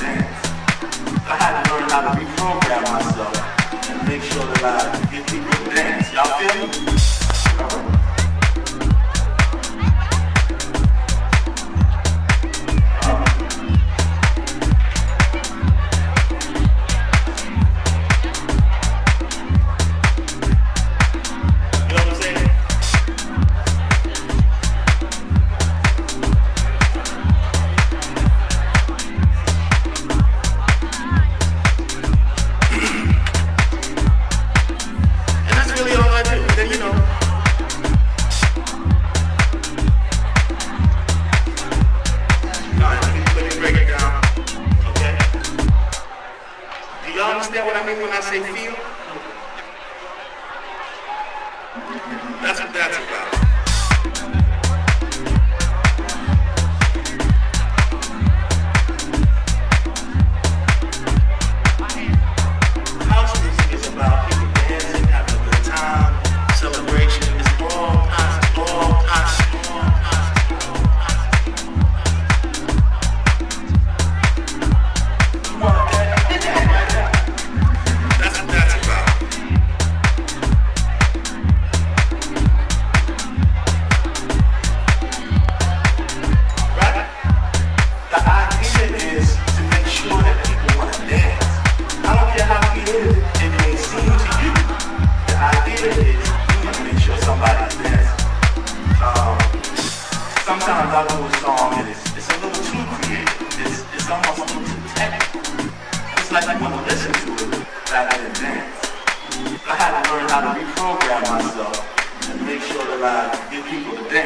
dance. I had to learn how to reprogram myself and make sure that I get people to dance. Y'all feel me? Y'all understand what I mean when I say feel? That's what that's about. House music is about people dancing, having a good time, celebration. It's all kinds, all kinds. Sometimes I do a song and it's a little too creative. It's almost a little too technical. It's like you want to listen to it rather than dance. I had to learn how to reprogram myself and make sure that I get people to dance.